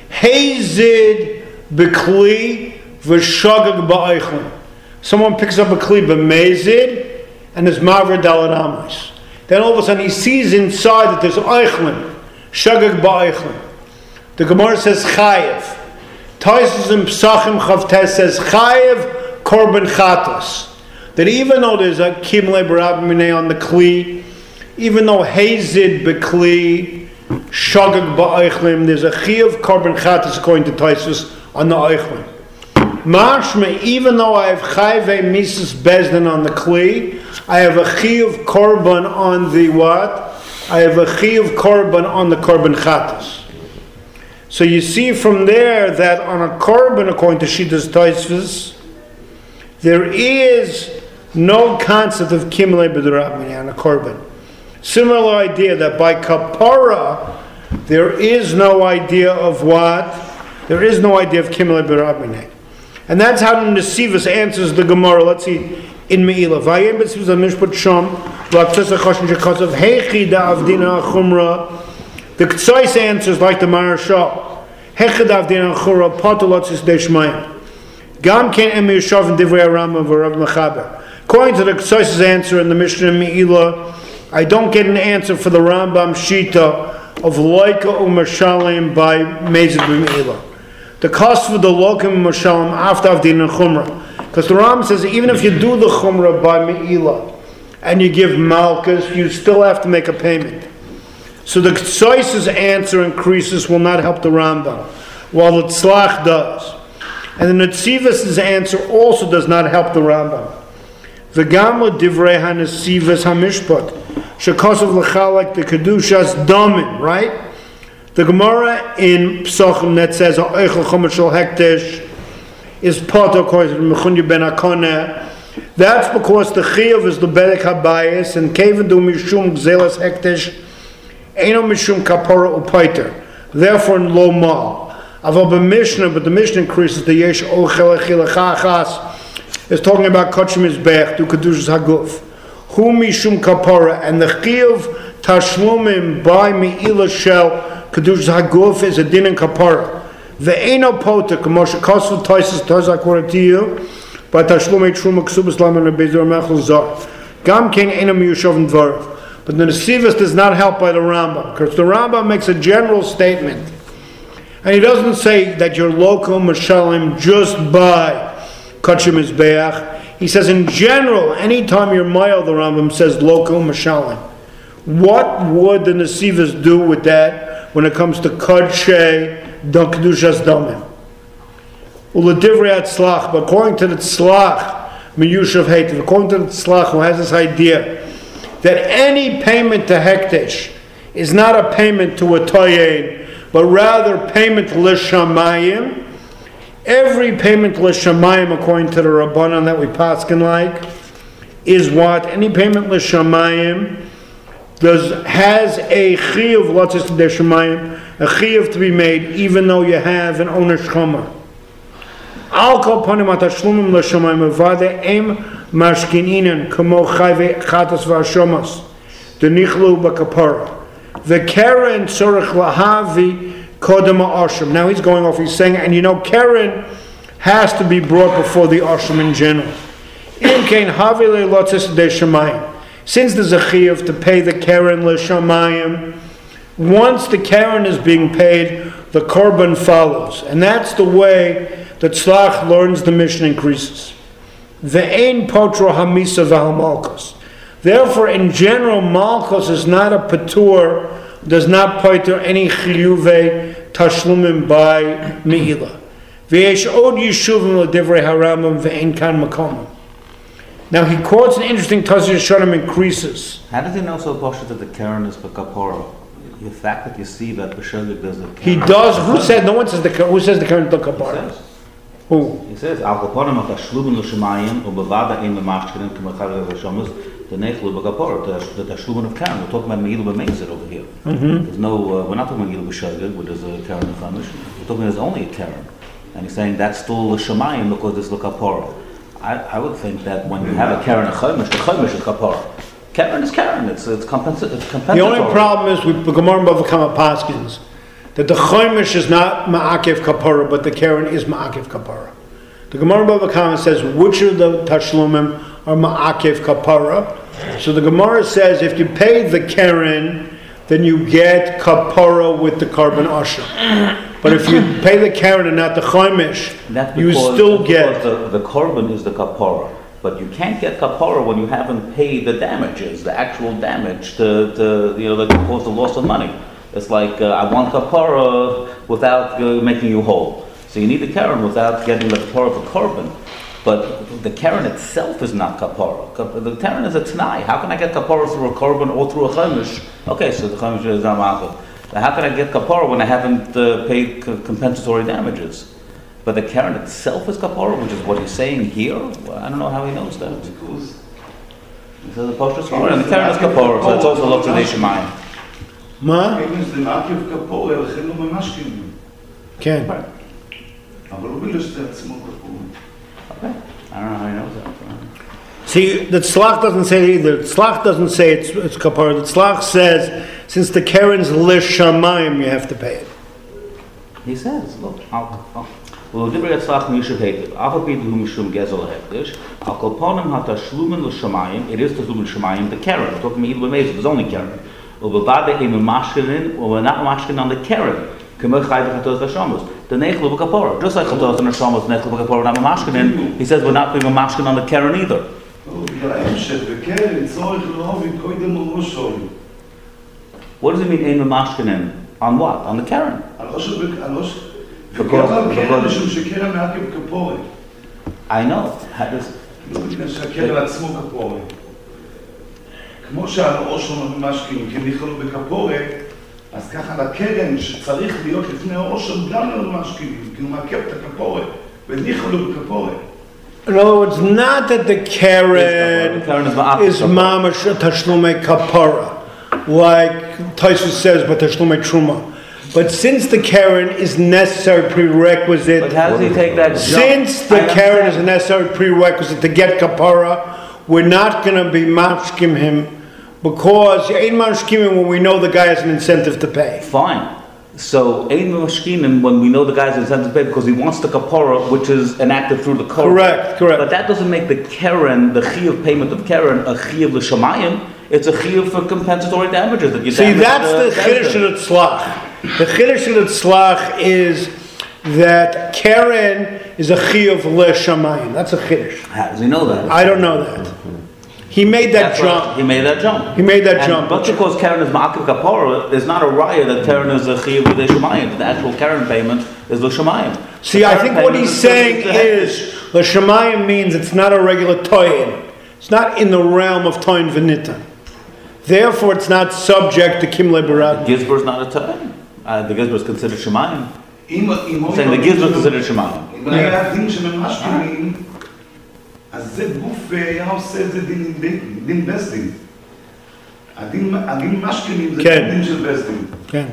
Hazid b'kli v'shagag ba'eichlin. Someone picks up a kli b'mezid and is maver dalad amos. Then all of a sudden he sees inside that there's eichlin, shagag ba'eichlin. The Gemara says chayev. Tosfos in Psachim Chavtes says chayev korban chatos. That even though there's a kimle b'rabminei on the kli, even though hazid b'kli shagag ba'eichlim, there's a chiyuv korban chatas according to Tosfos on the eichlim. Mashma, even though I have chayve mises bezdin on the kli, I have a chiyuv korban on the what? I have a chiyuv korban on the korban chatas. So you see from there that on a korban, according to Shitas Tosfos, there is no concept of kimle b'derabminei on a korban. Similar idea that by kapara there is no idea of what? There is no idea of kimle b'rabminei. And that's how the Nesivus answers the Gemara. Let's see in Me'ila. Vayem b'tzivus al-mishpat sham v'aktzos ha'choshen shekotzav hechi da'avdina ha'chumra. The Ktsois answers like the Maharshal. Hechi da'avdina ha'chumra patul lotzis de'shmayim. Gam ken em yishav in divrei Rambam v'Rav Mechaber. According to the Ktsois answer in the Mishnah Me'ila, I don't get an answer for the Rambam Shita of Loika U'Mashalim by Mezid B'Me'ila. The cost for the Loika U'Mashalim after Avdin and Chumrah. Because the Rambam says even if you do the Chumrah by Me'ila and you give Malkus, you still have to make a payment. So the Ktsois' answer and Krisis will not help the Rambam. while the Tzlach does. And the Netzivos' answer also does not help the Rambam. V'gam divrei ha-Netzivos ha-mishpat shekosov l'chalek the kedushas domim, right? The Gemara in Pesachim that says ha'oichel chomer shel hekdesh is part according to Mechunya ben Akoneh. That's because the chiyuv is the bedek habayis and keven du mishum gzelas hekdesh eino mishum kapara upaiter. Therefore, in lo mal. Aval b'mishnah, but the Mishnah increases the yesh ochel achilachachas is talking about kachim mizbech du kedushas haguf. Hu mishum kapara, and the chiyuv tashlumim by mi'ila shel kedushas haguf is a din in kapara. The eino poter k'moshe kosel toises toises according to you, but tashlumei truma ksubas laman bezer mechel zar. Gam ken eino miyushav dvarav. But the Netzivos does not help by the Rambam, because the Rambam makes a general statement. And he doesn't say that you're local mashalim just by kachim mizbeach. He says in general, anytime you're mile, the Rambam says local mashalim. What would the Netzivos do with that when it comes to kadshe don kedushas domim? Uladivrei tzlach, but according to the tzlach, miyushav heitiv, according to the tzlach who has this idea that any payment to hekdesh is not a payment to a toyein, but rather payment l'shamayim. Every payment l'shamayim, according to the Rabbanan that we paskin like, is what? Any payment l'shamayim does has a chiyuv lotzis d'shamayim, a chiyuv to be made, even though you have an owner shchomer. Al kol panim atashlumim l'shamayim avade em mashkininen kamo chayve chatas v'ashomas denichlu b'kapara. The Karen tzorich lahavi kodem ha'asham. Now he's going off. He's saying, and you know, Karen has to be brought before the asham in general. Im kein havi le'lotzes de'shamayim. Since there's a chiyuv to pay the Karen l'shamayim, once the Karen is being paid, the korban follows, and that's the way that Tzlach learns the Mishnah increases. Ve'ein potro hamisa v'hal malchus. Therefore, in general, malchus is not a patur, does not patur any chiyuve tashlumim by meila. V'yesh od yishuvim l'divrei haramim ve'ein kan makomim. Now he quotes an interesting Tazir Shonim increases.
How does he know so poshut that the Karen is for kapara? The fact that you see that B'Sholik does the Karen.
He does. Who said? No one says the. Who says the Karen is the kapara? Who?
He says, "Al kaparim at tashlum l'shemayim ubavada ein lemashkerim k'machal l'shomas the nechlu b'kapara the tashlum of Karen." We're talking about Megillah b'Meizid over here. Mm-hmm. There's no. Uh, we're not talking about Megillah b'Sholik, where there's a Karen and Chamish. We're talking there's only a Karen, and he's saying that's still l'shemayim because there's the kapara. I, I would think that when you have a Karen and Chamish, the Chamish is kapara. Karen is Karen. It's it's, compensa- it's compensatory.
The only problem is with the Gemara Bava Kama Paskins that the Chomish is not Ma'akev Kapara, but the Karen is Ma'akev Kapara. The Gemara Bava Kama says which of the Tashlumim are Ma'akev Kapara. So the Gemara says if you pay the Karen, then you get Kapara with the Korban Asher. But if you pay the Karen and not the Chomish, you still get
the the Korban is the Kapara. But you can't get kapara when you haven't paid the damages, the actual damage, to, to you know, that caused the loss of money. It's like uh, I want kapara without uh, making you whole. So you need the Karen without getting the kapara for korban. But the Karen itself is not kapara. The Karen is a t'nai. How can I get kapara through a korban or through a chamish? Okay, so the chamish is not ma'akev. But how can I get kapara when I haven't uh, paid c- compensatory damages? But the Karen itself is kapara, which is what he's saying here. Well, I don't know how he knows that.
Because
So the Pashtus Gemara, and the Karen is kapara, so it's also looked to the Shemayim.
מה?
אם זה מעכב כפורה, לכן לא ממש כאילו.
כן.
אבל לא בגלל שזה עצמו כפורה.
Okay, I don't know how he knows that.
See, the Tzlach doesn't say it either. The Tzlach doesn't say it's, it's kapara. The Tzlach says since the Karen's lishamayim, you have to pay it.
He says, look, I'll, I'll, well, the Dibber Yatzlach Mishav Heitiv, Afapidu Mishum Gezel Hektish, Al Kolponim Hatashlumen L'Shamayim, it is Tashlumen L'Shamayim, the Karen, we're talking about Me'il there's only Karen. Ubavade Eim Mashkerin, or we're not Mashkerin on the Karen, Kemech Chayv Chatos L'Shamos, the Nechlu B'Kapora, just like Chatos L'Shamos, Nechlu B'Kapora, not Mashkerin, he says we're not being Mashkerin on the Karen either. What does it mean Eim Mashkerin? On what? On the Karen. Because,
אבל קרן
because
משום שקרן מעכב כפורת.
I know. How does,
לא בגלל שהקרן עצמו כפורת. כמו שעל עושר משקיעים, כי נכלו בכפורת, אז ככה לקרן שצריך להיות לפני העושר גם לא משקיעים, כי הוא מעכב את הכפורת, ונכלו בכפורת.
In other words, not that the Karen
The Karen is ma'akev
is
kapara.
mamash tashlumei kapara, like Taisus says, but tashlumei truma. But since the Karen is necessary prerequisite,
but how does he take that jump?
since the
I
Karen is a
understand.
necessary prerequisite to get kapara, we're not going to be mashkim him because ain't mashkim him when we know the guy has an incentive to pay.
Fine. So, Ein Mashkinim, when we know the guy's incentive to pay because he wants the kapara, which is enacted through the korban.
Correct, correct.
But that doesn't make the Karen, the chiyuv payment of Karen, a chiyuv l'shamayim. It's a chiyuv for compensatory damages. That you
See,
damage
that's the chiddush
debtor.
of the tzlach. The chiddush of the tzlach is that Karen is a chiyuv l'shamayim. That's a chiddush.
How does he know that?
I don't know that. He made that
That's
jump.
right. He made that jump.
He made that
And
jump.
But because Karen is ma'akev kapara, there's not a raya that Karen is a chiyuv l'shamayim. The actual Karen payment is l'shamayim.
See, I think what he's saying is l'shamayim means it's not a regular toyin. It's not in the realm of toyin v'nitan. Therefore, it's not subject to kim
The
leberad.
Gizber is not a time. Uh, the Gizber is considered shemayim.
אם אם
Saying the Gizber is considered shemayim.
אם היה דין שממשקיעים, אז זה גוף היה עושה את זה דין דין בסדין. הדין הדין משקיעים זה
כן.
דין של בסדין.
Okay.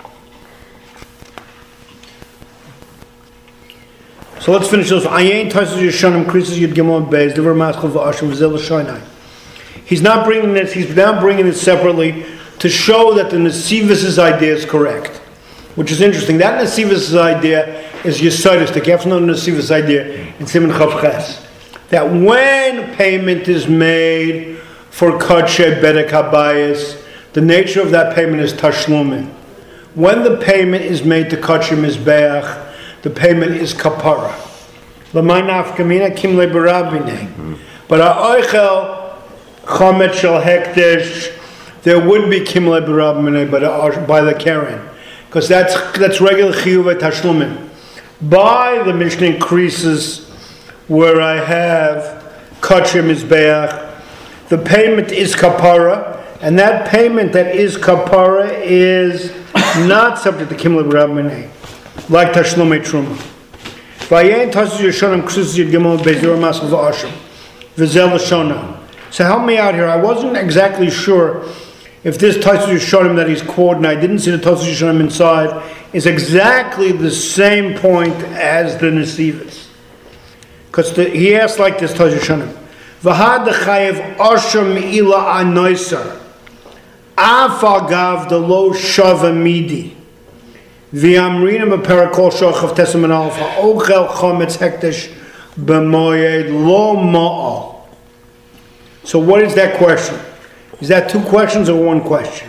So let's finish this. Ayin Taisus Yeshanim Krisus Yud Gimel Beis Devar Maschal V'Asher V'Zel L'Shainai. He's not bringing this. He's now bringing it separately to show that the Nesivus' idea is correct, which is interesting. That Nesivus' idea is Yesodistic. You have to know the Nesivus' idea in Siman Chav Ches. That when payment is made for Kadshe Bedek Habayis, the nature of that payment is Tashlumin. When the payment is made to Kadshe Mizbeach, the payment is Kapara. L'may nafkamina kim leberabine. But ha'oichel chomet shel hekdesh, there would be kim leberabine by the Karen, because that's that's regular chiyuv tashlumin. By the Mishnah increases where I have Kadshe Mizbeach, the payment is Kapara, and that payment that is Kapara is not subject to kim leberabine, like Tashlumei Truma. Vayen Taisus Yeshanim Krisus Yud Gimel Beis Devar Maschal V'Asher V'Zel L'Shona. So help me out here. I wasn't exactly sure if this Taisus Yeshanim that he's quoting, I didn't see the Taisus Yeshanim inside, is exactly the same point as the Nesivus. Because he asked like this Taisus Yeshanim. V'had Chayev Asher Me'ila Anoiser Af Agav the Lo Shava Midi. V'amrina b'perakol shochav tesaman alpha ochel chometz hekdesh b'moyed lo ma'al. So what is that question? Is that two questions or one question?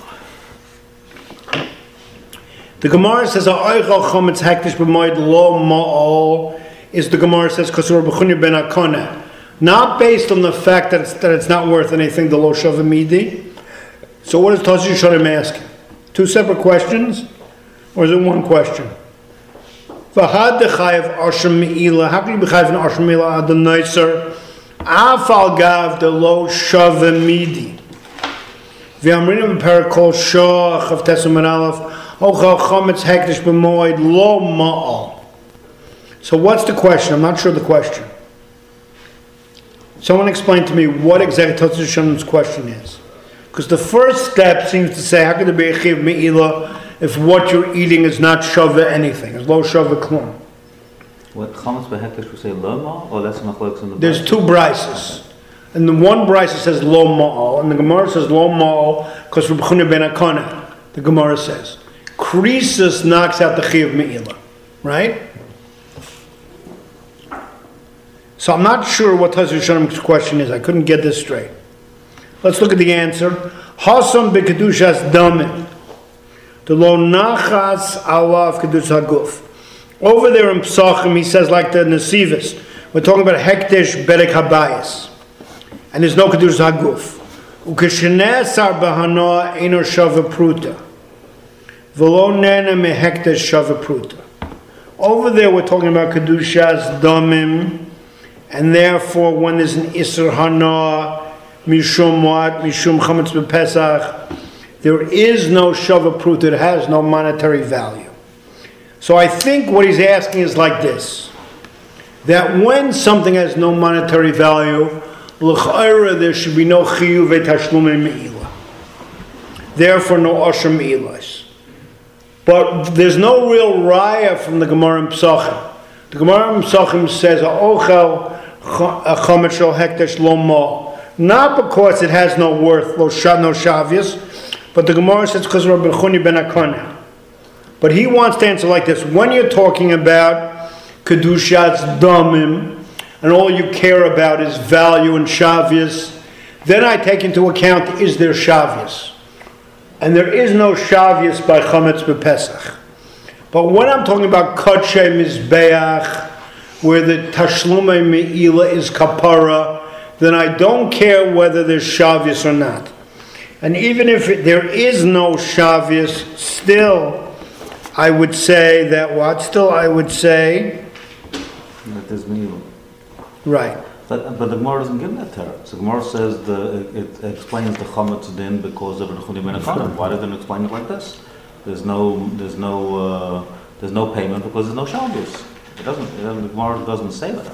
The Gemara says ochel chometz hekdesh b'moyed lo ma'al is the Gemara says kasur b'chunya ben akona, not based on the fact that it's, that it's not worth anything, the lo shava midi. So what is Taisus Yeshanim asking? Two separate questions? Or is it one question? V'had dechayev asher me'ila. How can you be chayev an asher me'ila ad noiser? Afal gav de lo shava midi. V'amrinim b'perakol shoch of tesaman aleph ochel chometz hekdesh b'moed lo ma'al. So what's the question? I'm not sure the question. Someone explain to me what exactly Taisus Yeshanim's question is. Because the first step seems to say, how can there be a chayev me'ila if what you're eating is not shava anything, it's lo shava klum?
What chametz behekdesh we say lo ma'al? Oh, that's machlokes in the.
There's two brises, and the one brise says lo ma'al, and the Gemara says lo ma'al because Reb Chuna ben Akana. The Gemara says Krisus knocks out the chiyuv me'ila, right? So I'm not sure what Taisus Yeshanim's question is. I couldn't get this straight. Let's look at the answer. Hasam bekedushas damin. The lo nachas alav kedus haguf. Over there in Pesachim, he says like the Nesivus. We're talking about hekdesh bedek habayis, and there's no kedus haguf. Ukeshenesar bahanoa eno shava pruta. V'lo nena me hekdesh shava pruta. Over there, we're talking about Kedushas Damim, and therefore, when there's an Isser Hana, Mishum what? Mishum Chametz B'Pesach, there is no Shava Prut, it has no monetary value. So I think what he's asking is like this, that when something has no monetary value, L'ch'ayra, there should be no Chiyuvei Tashlumei Me'ilah. Therefore, no Osher Me'ilas. But there's no real raya from the Gemara in Pesachim. The Gemara in Pesachim says, "Ochel chametz shel hekdesh lo ma," not because it has no worth, lo shad no shavius, but the Gemara says because of Rabbi Chuni ben Akana. But he wants to answer like this: when you're talking about kedushat damim, and all you care about is value and shavius, then I take into account, is there shavius? And there is no shavius by chametz b'Pesach. But when I'm talking about Kodshe Mizbeach, where the Tashlumei Me'ilah is kapara, then I don't care whether there's shavius or not. And even if it, there is no shavius, still I would say that what? Still I would say...
That there's Me'ilah.
Right.
But, but the Gemara doesn't give that term. So the Gemara says the, it, it explains the chametz din because of Rechuni ben Akana. Why didn't it explain it like this? There's no, there's no, uh, there's no payment because there's no shabbos. It doesn't. It doesn't the Gemara doesn't say that.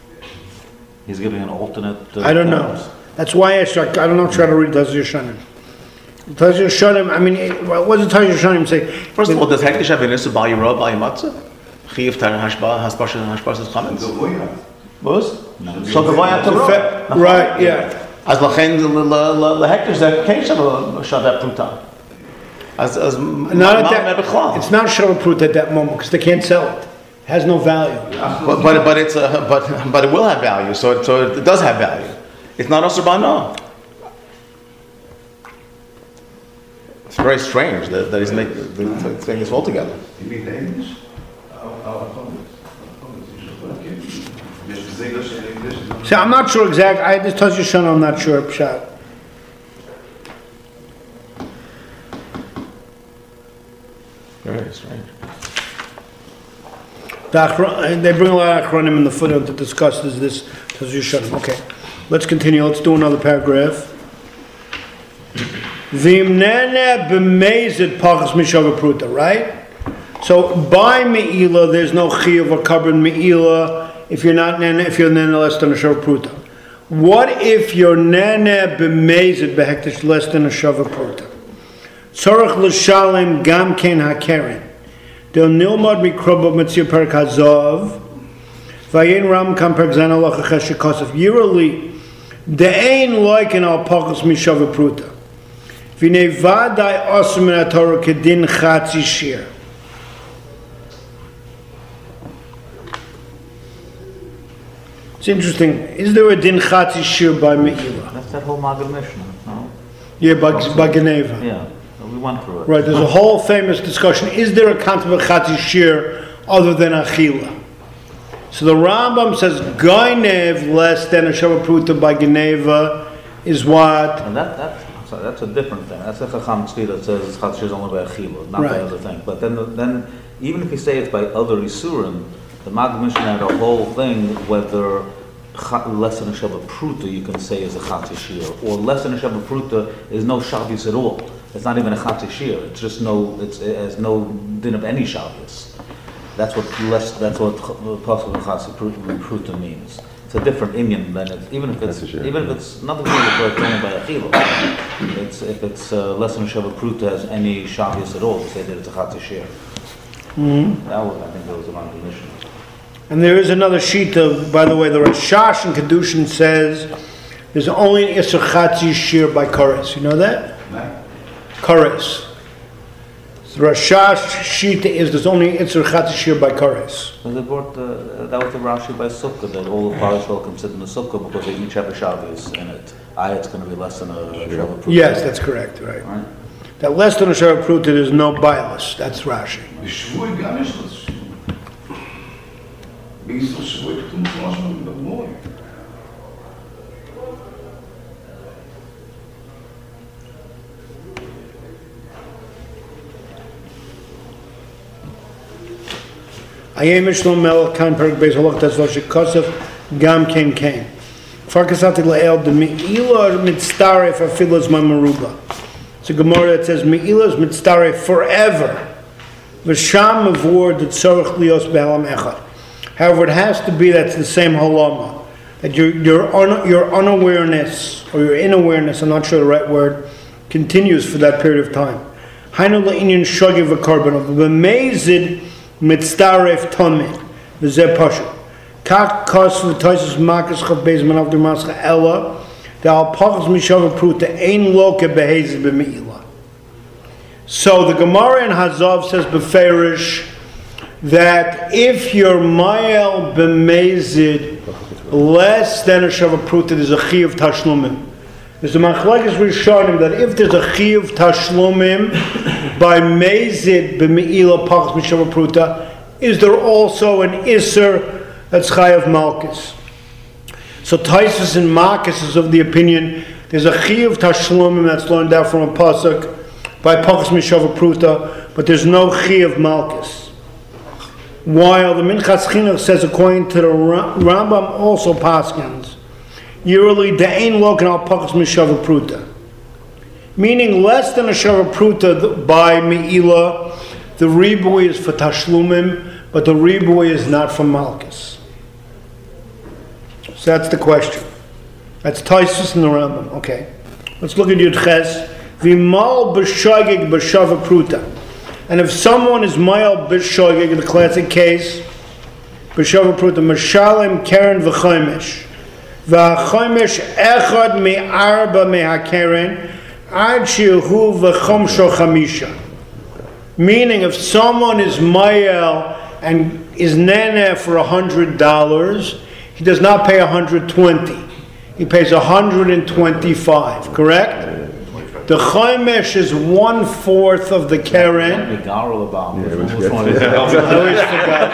He's giving an alternate. Uh,
I don't
terms.
know. That's why I start, I don't know. Try to read Taz Yeshanim. Taz Yeshanim. I mean, it, what does Taz Yeshanim say?
First of all, does hektish have an issue by your rob by matzah? Chiv tar hashba haspasha hashpasas chametz. Was? So the boy to
Right. Yeah.
As lachen the hektish that can't have a shavat pruta. As as
not at that, it's not Shava Prut at that moment because they can't sell it. It has no value.
But but, but it's a, but but it will have value. So it, so it does have value. It's not Asur Ba'ana. It's very strange that, that he's making the thing this all together.
You mean English?
See, I'm not sure exactly. I just touched your son. I'm not sure. Pshat.
Very strange.
The Achron, they bring a lot of Achronim in the footnote to discuss this. This touched your son. Okay, let's continue. Let's do another paragraph. V'imnene b'meizid pachas mishava pruta. Right. So by meila, there's no chiyuv or kabrin meila. If you're not nene, if you're nene less than a shava pruta. What if you're nene b'meizid behektish less than a shava pruta? Tzorach l'shalem gam ken hakeren. Del nilmod mikroba mitzir perak hazov. Vayin ram kam perak zan alach achesh shekosef. Yearly, de'ein loiken al pachas mishava pruta. V'nei vadai osem in HaTorah kedin chatzi shir. It's interesting. Is there a din chatzi shir by Me'ilah?
That's that whole Maggid Mishnah, no?
Yeah, by, by Geneva.
Yeah, we went through it.
Right, there's a whole famous discussion. Is there a concept of chatzi shir other than achila? So the Rambam says Gainev less than a shava pruta by Geneva is what?
And that, that's, sorry, that's a different thing. That's a Chacham Tzvi that says chatzi shir is only by achila, not
right.
by other thing. But then, then even if you say it's by other isurim, the Maggid Mishnah had a whole thing whether less than a shava pruta you can say is a chatzi shir, or less than a shava pruta is no shabbos at all. It's not even a chatzi shir. It's just no. It's, it has no din of any shabbos. That's what less. That's what possible chatzi pruta means. It's a different inyan than it's, even if it's
sure,
even
yeah.
if it's nothing to do with what's only by achila. It's if it's uh, less than a shava pruta has any shabbos at all to say that it's a chatzi shir.
Mm-hmm.
That was I think that was the Maggid Mishnah.
And there is another sheet of, by the way, the Rashash in Kedushin says there's only an Isser Chatzi Shir by Kores. You know that?
No.
Kores. The Rashash sheet is there's only Isser Chatzi Shir by Kores.
So they brought uh, that was the Rashi by Sukkah that all the parashal can sit in the Sukkah because they each have a Shabbos in it. I it's going to be less than a Shava Pruta.
Yes, that's correct, right.
Right.
That less than a Shava Pruta there's no bias. That's Rashi.
בשבוי גם יש לו שבוי. בישראל שבוי כתוב מפורש בגמור.
Ayemish lo melech kan perk beis halach tasva shekosef gam ken ken. Farkasati le'el de me'ila mitztaref afilos mamaruba. It's a Gemara that says me'ila is mitztaref forever. V'sham avur that tzorich lios be'alam echad. However, it has to be that's the same halama. That your your un, your unawareness or your inawareness, I'm not sure the right word, continues for that period of time. Hainu le'inyan shogi v'korban v'mezid mitztaref tamid v'zeh pashu. Kach kos v'toisus makas chav beis manav dermascha ella da'al pachas mishav pruta ein loke behezid b'me'ila. So the Gemara in Hazav says beferish that if you're mayel b'mezid less than a shav pruta, there's a chi of tashlumim. There's a machlekes rishonim that if there's a chi of tashlumim by mezid b'me'ila pachas mishav pruta, is there also an iser that's chayav malchus? So Taisus and Marcus is of the opinion there's a chi of tashlumim that's learned out from a pasuk by pachas mishav pruta, but there's no chi of malchus. While the Minchas Chinuch says, according to the Rambam, also paskins, yearly de'ein loken al pachas mishav pruta, meaning less than a shav pruta by me'ila, the ribui is for tashlumim, but the ribui is not for malchus. So that's the question. That's Taisus in the Rambam. Okay, let's look at Yud Ches. V'mal b'shagig b'shav pruta. And if someone is mayal b'shogeg, the classic case, b'shav pruta, mashalim keren v'chaymesh, v'chaymesh echad me'arba me'hakeren, ad shehu v'chomsho chamisha. Meaning, if someone is mayal and is nene for a hundred dollars, he does not pay a hundred twenty. He pays a hundred and twenty-five. Correct? The chaymesh is one fourth of the keren.
Which one
I always forgot.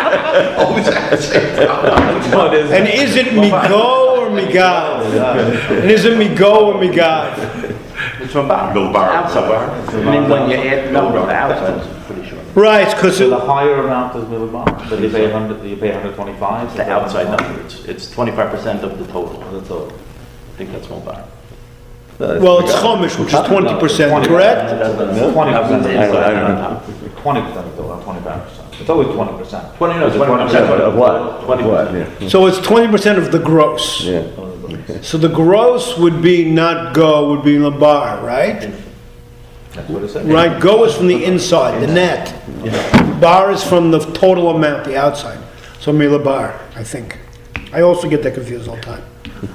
And is it migo or migad? And is it migo or migad?
It's from bar.
No bar.
Outside bar. I mean, when you add the number of outside, I'm pretty sure.
Right, because
So the higher amount is middle but you pay one hundred, you pay one hundred twenty-five?
The outside number, it's, it's twenty-five percent of the total.
That's all.
I think that's one bar.
well, it's chomish, which is twenty percent, correct?
Twenty percent.
I don't know.
Twenty percent of the total, twenty-five percent. It's always twenty percent.
Twenty, no, it's twenty percent of what? Twenty percent.
So it's twenty percent of the gross.
Yeah.
So the gross would be not go, would be labar, right?
That's what it said.
Right, go is from the inside, the net. Bar is from the total amount, the outside. So milabar, I think. I also get that confused all the time.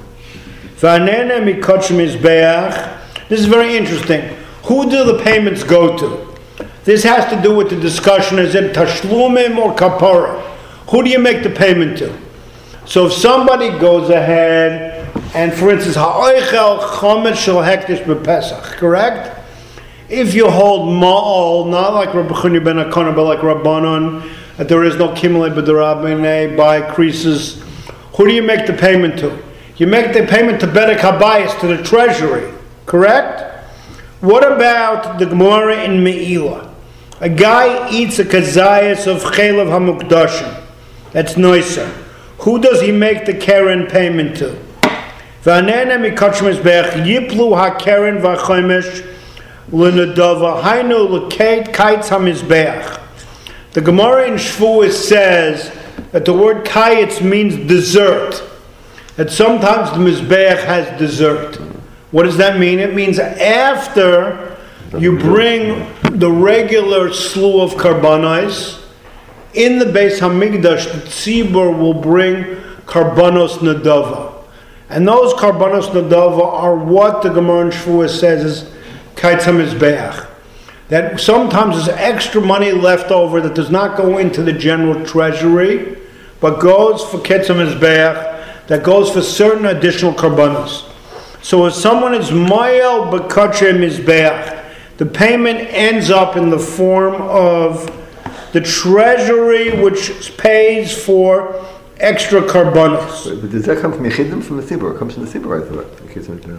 This is very interesting. Who do the payments go to? This has to do with the discussion, is it tashlumim or kapara? Who do you make the payment to? So if somebody goes ahead and, for instance, ha'oichel chometz shel hektish b'Pesach, correct? If you hold ma'al, not like Rabbi Chunya ben Akana, but like Rabbanon, that there is no kimle b'derabbanei by creases, who do you make the payment to? You make the payment to Bedek Habayis, to the treasury, correct? What about the Gemara in Me'ila? A guy eats a kazayas of Chelav HaMukdashim. That's noiser. Who does he make the keren payment to? V'anena mikachim ezbech yiplu ha-keren v'achaymesh l'nedava hainu l'keit kaitz ha-mizbeach. The Gemara in Shavuos says that the word kaitz means dessert. That sometimes the mizbeach has dessert. What does that mean? It means after you bring the regular slew of karbanos, in the Beis Hamikdash, the tzibur will bring karbanos nadava. And those karbanos nadava are what the Gemara in Shavuos says is kaitz hamizbeach. That sometimes there's extra money left over that does not go into the general treasury, but goes for kaitz hamizbeach, that goes for certain additional karbanos. So if someone is mayel b'katche mizbeach, the payment ends up in the form of the treasury which pays for extra karbanos.
But does that come from Yechidim, from the Tzibur? It comes from the Tzibur, I thought.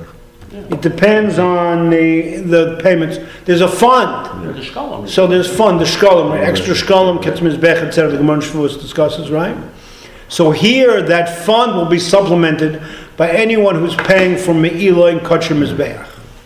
It depends on the the payments. There's a fund.
The shkolim.
So there's fund, the shkolim, right? Extra shkolim, ketz mizbech, et cetera. The Gemara Shavuos discusses, right? So here, that fund will be supplemented by anyone who's paying for me'ilah and kosher mizbeach.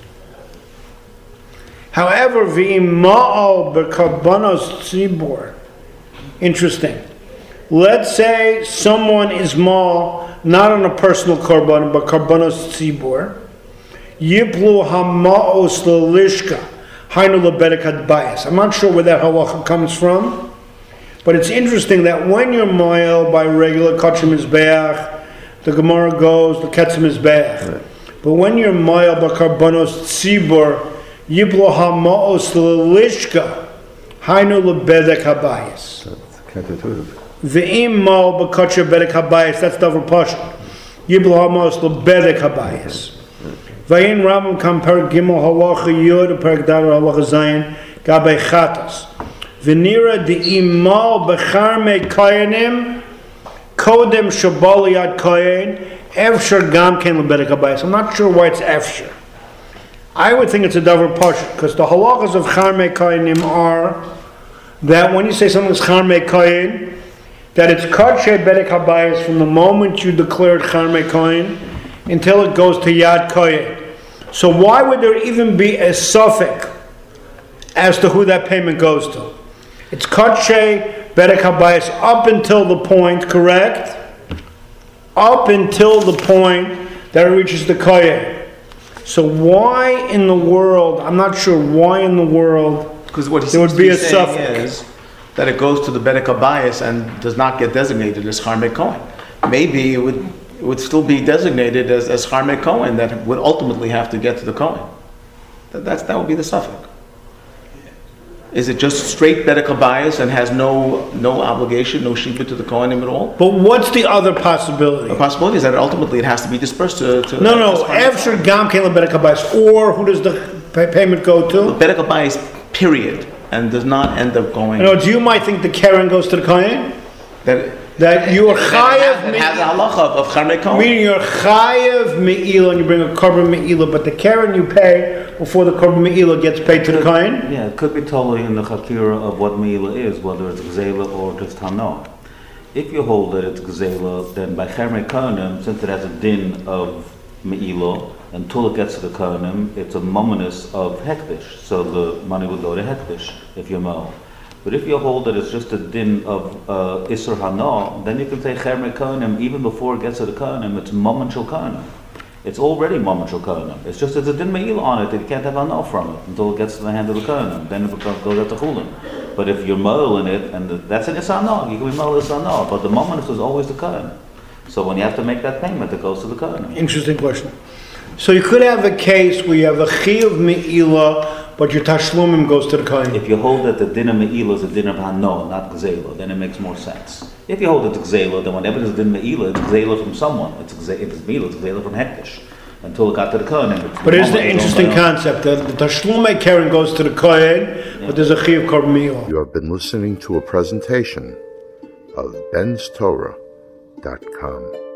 However, v'ima'al b'karbanos tzibor. Interesting. Let's say someone is mal, not on a personal korban, but karbanos tzibor. Yiplu hama'os l'lishka, hainu lebedek hadbayis. I'm not sure where that halacha comes from, but it's interesting that when you're moel by regular kosher mizbeach, the Gemara goes the ketz mizbeach. But when you're moel by karbanos tzibor, Yiblo ha'ma'os l'lishka, hainu lebedek habayis.
That's counterintuitive.
Ve'im ma'o b'kotcher bedek habayis, that's davar pashut. Yiblo ha'ma'os lebedek habayis. Vayin Rambam kam per gimel halacha yud, per gdar halacha zayin, gabei chatas. V'nira de'im ma'o b'charmei kayanim, kodem shabali ad kayin, efshar gam ken lebedek habayis. I'm not sure why it's efshar. I would think it's a davar pashut, because the halachas of charmei kayanim are that when you say something's charmei kayin, that it's kosher bedek habayis from the moment you declared charmei kayin until it goes to yad kayin. So why would there even be a suffix as to who that payment goes to? It's kosher bedek habayis up until the point, correct? Up until the point that it reaches the kayin. So why in the world, I'm not sure why in the world
Because what he
there
seems
would be
to
a
be saying
suffix.
is that it goes to the bedek habayis and does not get designated as charmei kohen. Maybe it would it would still be designated as, as charmei kohen that would ultimately have to get to the kohen. That, that's, that would be the suffix. Is it just straight bedek habayis and has no no obligation, no shibud to the kohenim at all?
But what's the other possibility?
The possibility is that ultimately it has to be dispersed to... to
No, no,
as charmei
after gam ken lebedek habayis, or who does the pay- payment go to?
bedek habayis, period, and does not end up going...
You know, you might think the Karen goes to the Kohen?
that
That you are
It
chayav,
has a halacha of charmei kohen.
meaning you're chayav me'ilah and you bring a korban me'ilah, but the Karen you pay before the korban me'ilah gets paid to the Kohen?
Yeah, it could be totally in the chakira of what meila is, whether it's gzela or just hano. If you hold that it's gzela, then by charmei kohenim, since it has a din of meila, until it gets to the kohenim, it's a mominus of hektish. So the money would go to hektish if you mow. But if you hold that it's just a din of uh, isur hano, then you can say charmei kohenim even before it gets to the kohenim. It's moment shel kohenim. It's already moment shel kohenim. It's just it's a din meila on it that you can't have hano from it until it gets to the hand of the kohenim. Then it becomes, goes out to chulin. But if you're moel in it, and the, that's an isur hano, you can be moel isur hano. But the moment is always the kohen. So when you have to make that payment, it goes to the kohenim.
Interesting question. So you could have a case where you have a chiyuv me'ilah, but your tashlumim goes to the Kohen.
If you hold that the din of me'ilah is a din of hano, not gzela, then it makes more sense. If you hold it's gzela, then whenever there's din me'ilah, it's gzela from someone. It's gzela, if it's me'ilah, it's gzela from hektish. Until it got to the Kohen.
But it's the interesting concept that the tashlumei Karen goes to the Kohen, but there's a chiyuv korban me'ilah.
You have been listening to a presentation of bens torah dot com.